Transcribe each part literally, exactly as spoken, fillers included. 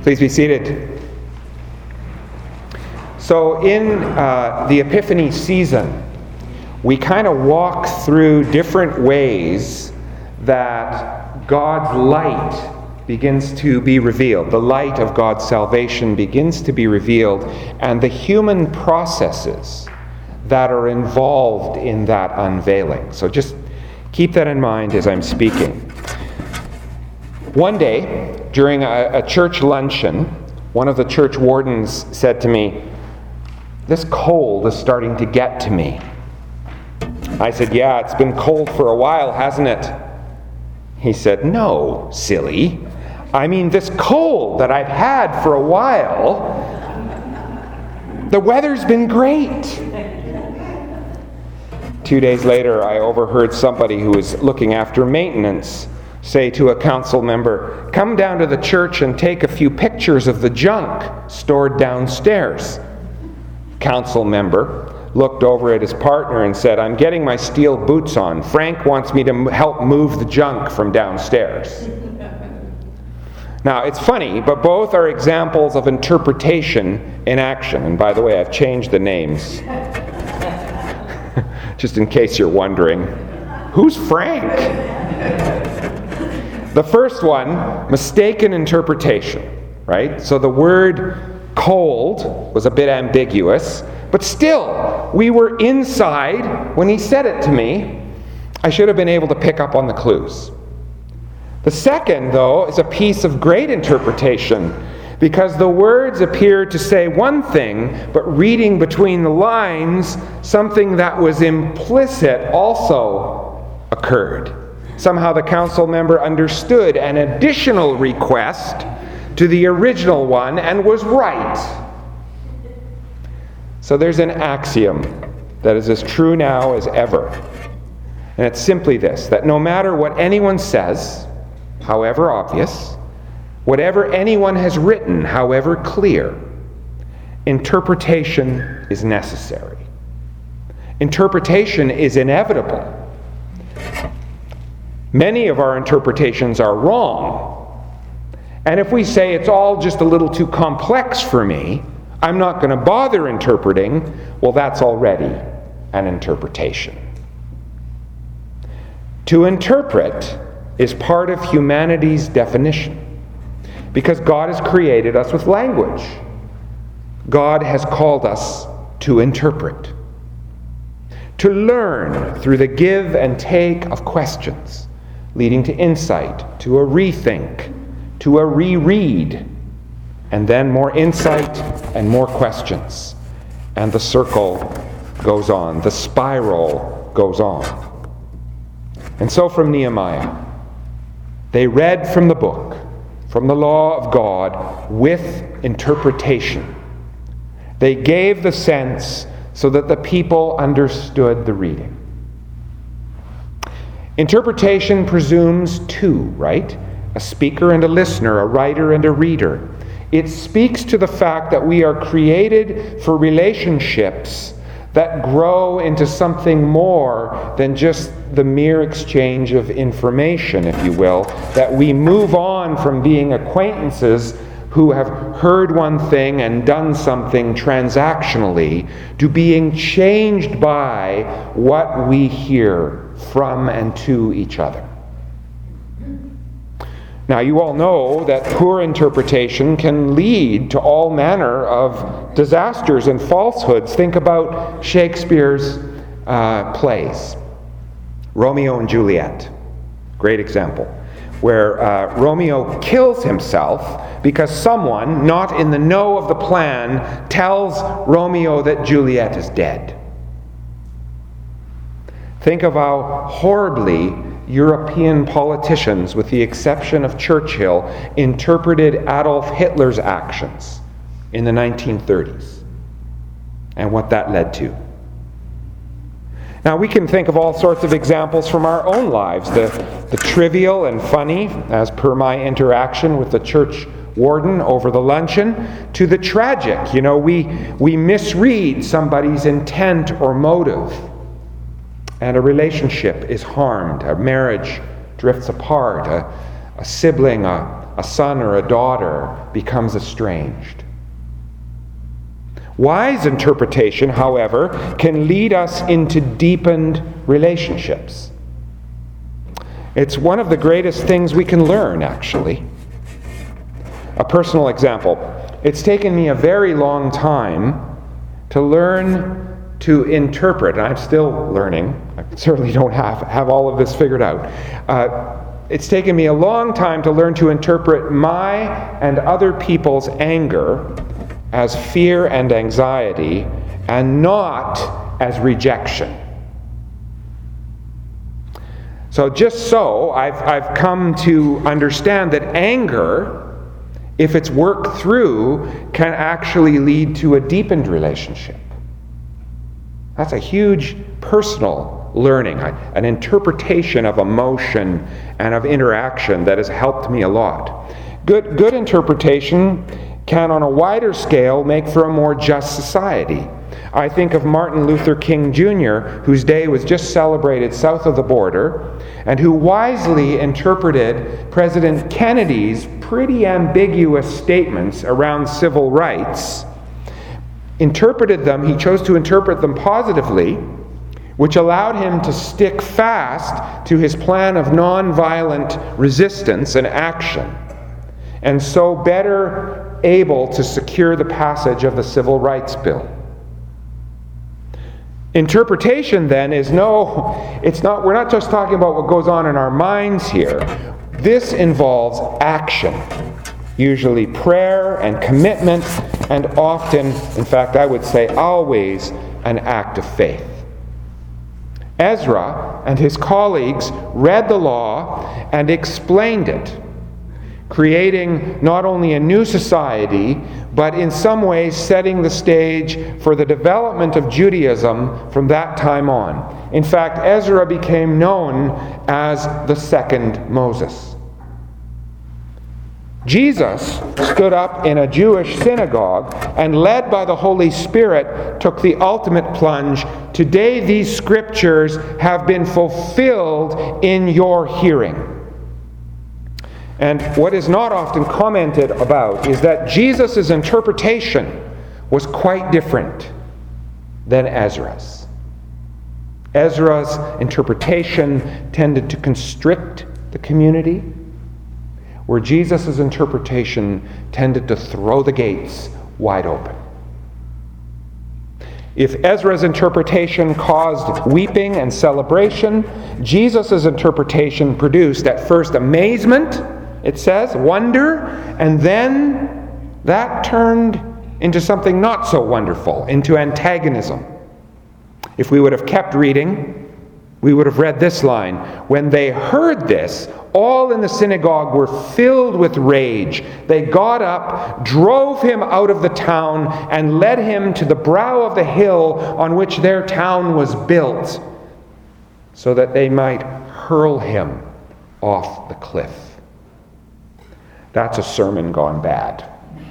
Please be seated. So in uh, the Epiphany season, we kind of walk through different ways that God's light begins to be revealed. The light of God's salvation begins to be revealed, and the human processes that are involved in that unveiling. So just keep that in mind as I'm speaking. One day, during a, a church luncheon, one of the church wardens said to me, "This cold is starting to get to me." I said, "Yeah, it's been cold for a while, hasn't it?" He said, "No, silly. I mean this cold that I've had for a while. The weather's been great." Two days later, I overheard somebody who was looking after maintenance say to a council member, "Come down to the church and take a few pictures of the junk stored downstairs." Council member looked over at his partner and said, "I'm getting my steel boots on. Frank wants me to m- help move the junk from downstairs." Now, it's funny, but both are examples of interpretation in action. And by the way, I've changed the names. Just in case you're wondering, who's Frank? The first one, mistaken interpretation, right? So the word cold was a bit ambiguous, but still, we were inside when he said it to me. I should have been able to pick up on the clues. The second, though, is a piece of great interpretation, because the words appear to say one thing, but reading between the lines, something that was implicit also occurred. Somehow the council member understood an additional request to the original one and was right. So there's an axiom that is as true now as ever. And it's simply this, that no matter what anyone says, however obvious, whatever anyone has written, however clear, interpretation is necessary. Interpretation is inevitable. Many of our interpretations are wrong. And if we say it's all just a little too complex for me, I'm not going to bother interpreting, well, that's already an interpretation. To interpret is part of humanity's definition, because God has created us with language. God has called us to interpret, to learn through the give and take of questions, leading to insight, to a rethink, to a reread, and then more insight and more questions. And the circle goes on, the spiral goes on. And so from Nehemiah, they read from the book, from the law of God, with interpretation. They gave the sense so that the people understood the reading. Interpretation presumes two, right? A speaker and a listener, a writer and a reader. It speaks to the fact that we are created for relationships that grow into something more than just the mere exchange of information, if you will, that we move on from being acquaintances who have heard one thing and done something transactionally to being changed by what we hear from and to each other. Now, you all know that poor interpretation can lead to all manner of disasters and falsehoods. Think about Shakespeare's uh, plays. Romeo and Juliet, great example, where uh, Romeo kills himself because someone not in the know of the plan tells Romeo that Juliet is dead. Think of how horribly European politicians, with the exception of Churchill, interpreted Adolf Hitler's actions in the nineteen thirties and what that led to. Now, we can think of all sorts of examples from our own lives, the, the trivial and funny, as per my interaction with the church warden over the luncheon, to the tragic. You know, we, we misread somebody's intent or motive, and a relationship is harmed, a marriage drifts apart, a, a sibling, a, a son or a daughter becomes estranged. Wise interpretation, however, can lead us into deepened relationships. It's one of the greatest things we can learn, actually. A personal example. It's taken me a very long time to learn to interpret, and I'm still learning. I certainly don't have, have all of this figured out. Uh, it's taken me a long time to learn to interpret my and other people's anger as fear and anxiety, and not as rejection. So just so, I've, I've come to understand that anger, if it's worked through, can actually lead to a deepened relationship. That's a huge personal learning, an interpretation of emotion and of interaction that has helped me a lot. Good, good interpretation can, on a wider scale, make for a more just society. I think of Martin Luther King Junior, whose day was just celebrated south of the border, and who wisely interpreted President Kennedy's pretty ambiguous statements around civil rights, interpreted them, he chose to interpret them positively, which allowed him to stick fast to his plan of nonviolent resistance and action, and so better able to secure the passage of the Civil Rights Bill. Interpretation, then, is no, it's not, we're not just talking about what goes on in our minds here. This involves action, usually prayer and commitment, and often, in fact, I would say always, an act of faith. Ezra and his colleagues read the law and explained it, creating not only a new society, but in some ways setting the stage for the development of Judaism from that time on. In fact, Ezra became known as the second Moses. Jesus stood up in a Jewish synagogue and, led by the Holy Spirit, took the ultimate plunge. Today these scriptures have been fulfilled in your hearing. And what is not often commented about is that Jesus' interpretation was quite different than Ezra's. Ezra's interpretation tended to constrict the community, where Jesus' interpretation tended to throw the gates wide open. If Ezra's interpretation caused weeping and celebration, Jesus' interpretation produced at first amazement, it says, wonder, and then that turned into something not so wonderful, into antagonism. If we would have kept reading, we would have read this line: when they heard this, all in the synagogue were filled with rage. They got up, drove him out of the town, and led him to the brow of the hill on which their town was built, so that they might hurl him off the cliff. That's a sermon gone bad.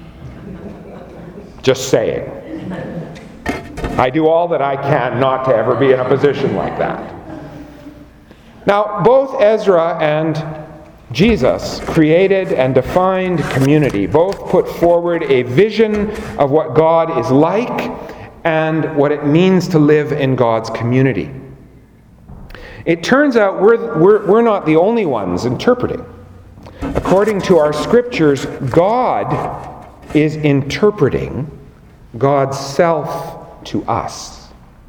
Just saying. I do all that I can not to ever be in a position like that. Now, both Ezra and Jesus created and defined community. Both put forward a vision of what God is like and what it means to live in God's community. It turns out we're, we're, we're not the only ones interpreting. According to our scriptures, God is interpreting God's self to us.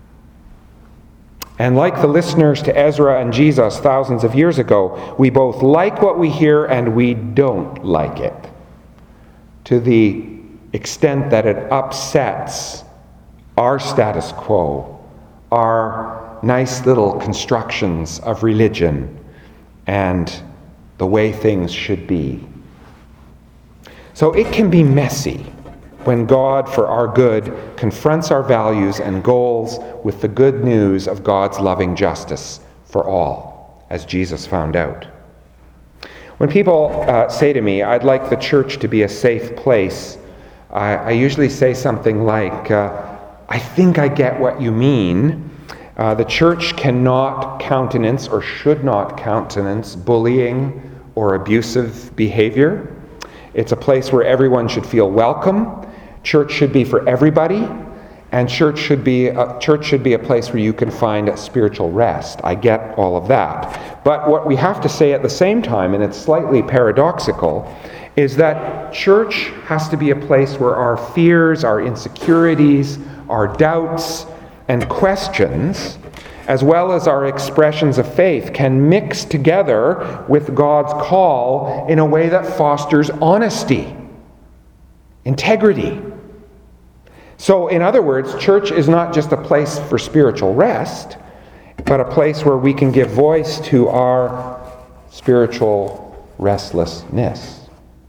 And like the listeners to Ezra and Jesus thousands of years ago, we both like what we hear and we don't like it, to the extent that it upsets our status quo, our nice little constructions of religion and the way things should be. So it can be messy when God, for our good, confronts our values and goals with the good news of God's loving justice for all, as Jesus found out. When people uh, say to me, I'd like the church to be a safe place, I, I usually say something like, uh, I think I get what you mean. Uh, the church cannot countenance or should not countenance bullying or abusive behavior. It's a place where everyone should feel welcome. Church should be for everybody. And church should be a, church should be a place where you can find a spiritual rest. I get all of that. But what we have to say at the same time, and it's slightly paradoxical, is that church has to be a place where our fears, our insecurities, our doubts and questions, as well as our expressions of faith, can mix together with God's call in a way that fosters honesty, integrity. So, in other words, church is not just a place for spiritual rest, but a place where we can give voice to our spiritual restlessness.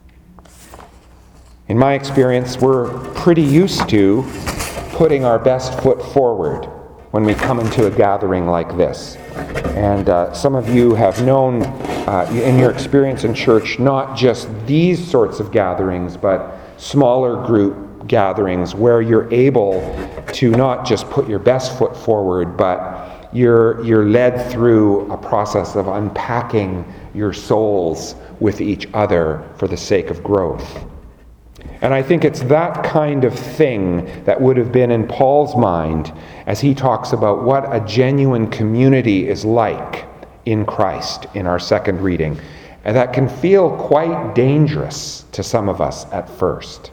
In my experience, we're pretty used to putting our best foot forward when we come into a gathering like this. And uh, some of you have known uh, in your experience in church not just these sorts of gatherings, but smaller group gatherings where you're able to not just put your best foot forward, but you're you're led through a process of unpacking your souls with each other for the sake of growth. And I think it's that kind of thing that would have been in Paul's mind as he talks about what a genuine community is like in Christ in our second reading, and that can feel quite dangerous to some of us at first.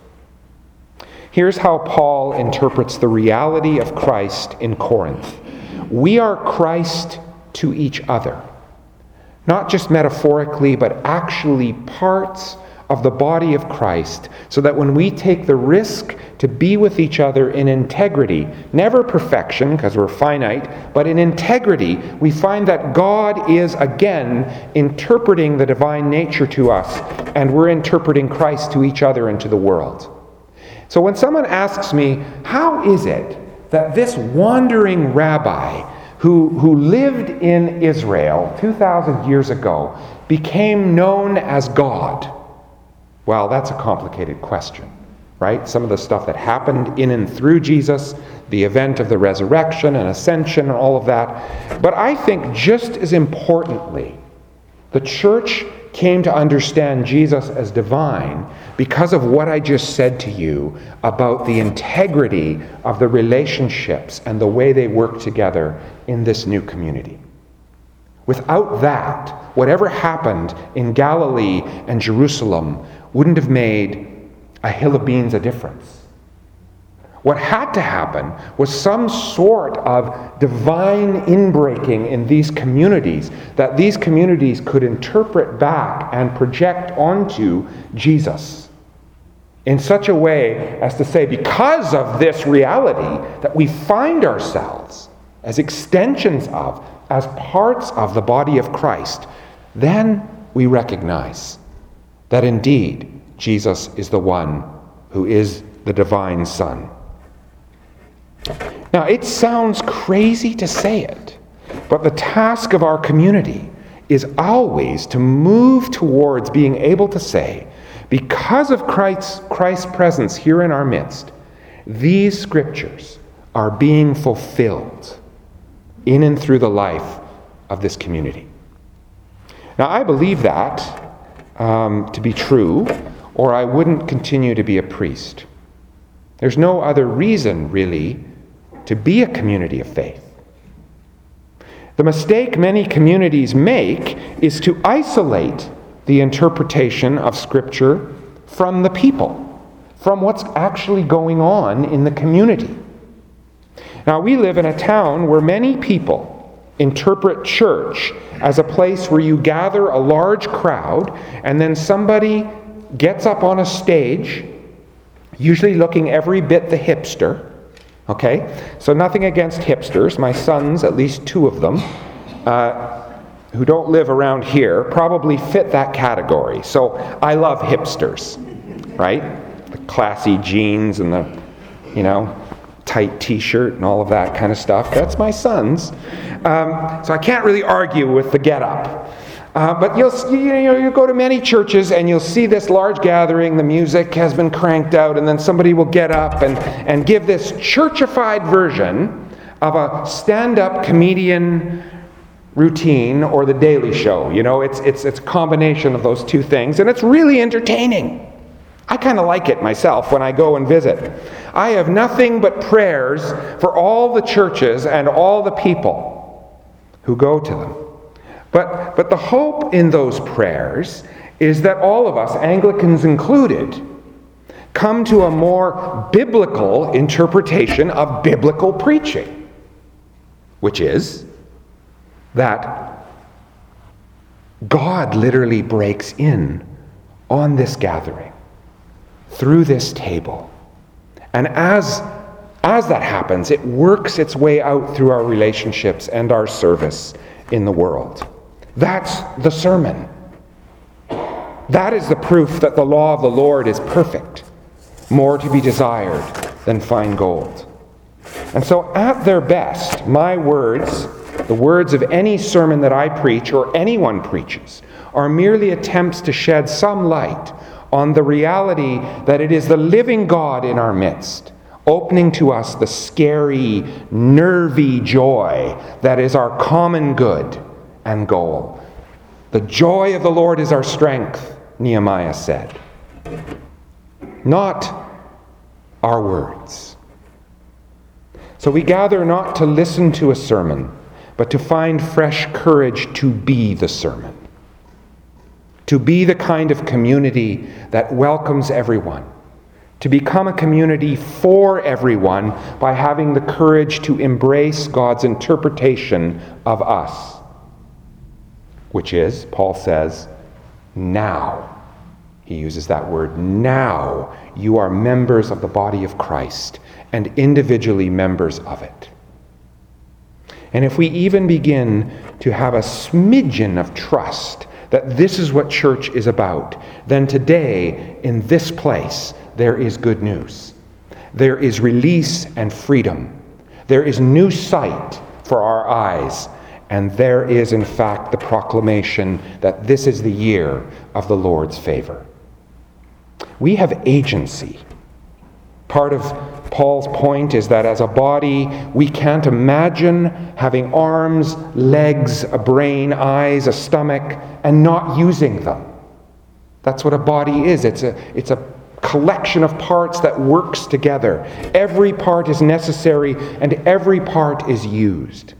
Here's how Paul interprets the reality of Christ in Corinth. We are Christ to each other, not just metaphorically, but actually parts of the body of Christ, so that when we take the risk to be with each other in integrity, never perfection, because we're finite, but in integrity, we find that God is again interpreting the divine nature to us, and we're interpreting Christ to each other and to the world. So when someone asks me, how is it that this wandering rabbi who, who lived in Israel two thousand years ago became known as God? Well, that's a complicated question, right? Some of the stuff that happened in and through Jesus, the event of the resurrection and ascension and all of that. But I think just as importantly, the church came to understand Jesus as divine because of what I just said to you about the integrity of the relationships and the way they work together in this new community. Without that, whatever happened in Galilee and Jerusalem wouldn't have made a hill of beans a difference. What had to happen was some sort of divine inbreaking in these communities that these communities could interpret back and project onto Jesus in such a way as to say, because of this reality that we find ourselves as extensions of, as parts of the body of Christ, then we recognize that indeed Jesus is the one who is the divine Son. Now, it sounds crazy to say it, but the task of our community is always to move towards being able to say, because of Christ's, Christ's presence here in our midst, these scriptures are being fulfilled in and through the life of this community. Now, I believe that um, to be true, or I wouldn't continue to be a priest. There's no other reason, really, to be a community of faith. The mistake many communities make is to isolate the interpretation of Scripture from the people, from what's actually going on in the community. Now, we live in a town where many people interpret church as a place where you gather a large crowd and then somebody gets up on a stage, usually looking every bit the hipster. Okay? So nothing against hipsters. My sons, at least two of them, uh, who don't live around here, probably fit that category. So I love hipsters, right? The classy jeans and the, you know, tight t-shirt and all of that kind of stuff. That's my sons. Um, so I can't really argue with the get-up. Uh, but you'll you know you go to many churches and you'll see this large gathering. The music has been cranked out, and then somebody will get up and, and give this churchified version of a stand-up comedian routine or the Daily Show. You know, it's it's it's a combination of those two things, and it's really entertaining. I kind of like it myself when I go and visit. I have nothing but prayers for all the churches and all the people who go to them. But, but the hope in those prayers is that all of us, Anglicans included, come to a more biblical interpretation of biblical preaching, which is that God literally breaks in on this gathering, through this table. And as, as that happens, it works its way out through our relationships and our service in the world. That's the sermon. That is the proof that the law of the Lord is perfect, more to be desired than fine gold. And so at their best, my words, the words of any sermon that I preach or anyone preaches, are merely attempts to shed some light on the reality that it is the living God in our midst, opening to us the scary, nervy joy that is our common good and goal. The joy of the Lord is our strength, Nehemiah said. Not our words. So we gather not to listen to a sermon, but to find fresh courage to be the sermon. To be the kind of community that welcomes everyone. To become a community for everyone by having the courage to embrace God's interpretation of us. Which is, Paul says, now. He uses that word, now you are members of the body of Christ and individually members of it. And if we even begin to have a smidgen of trust that this is what church is about, then today, in this place, there is good news. There is release and freedom. There is new sight for our eyes. And there is, in fact, the proclamation that this is the year of the Lord's favor. We have agency. Part of Paul's point is that as a body, we can't imagine having arms, legs, a brain, eyes, a stomach, and not using them. That's what a body is. It's a, it's a collection of parts that works together. Every part is necessary, and every part is used.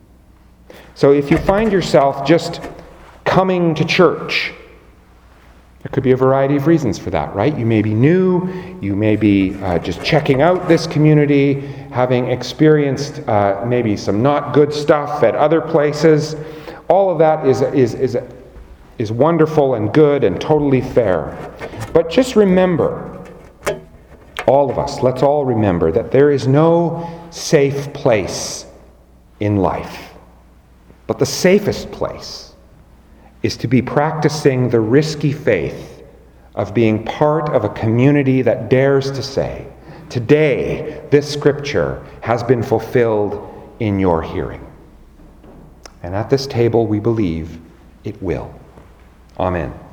So if you find yourself just coming to church, there could be a variety of reasons for that, right? You may be new, you may be uh, just checking out this community, having experienced uh, maybe some not good stuff at other places. All of that is, is, is, is wonderful and good and totally fair. But just remember, all of us, let's all remember that there is no safe place in life. But the safest place is to be practicing the risky faith of being part of a community that dares to say, today, this scripture has been fulfilled in your hearing. And at this table, we believe it will. Amen.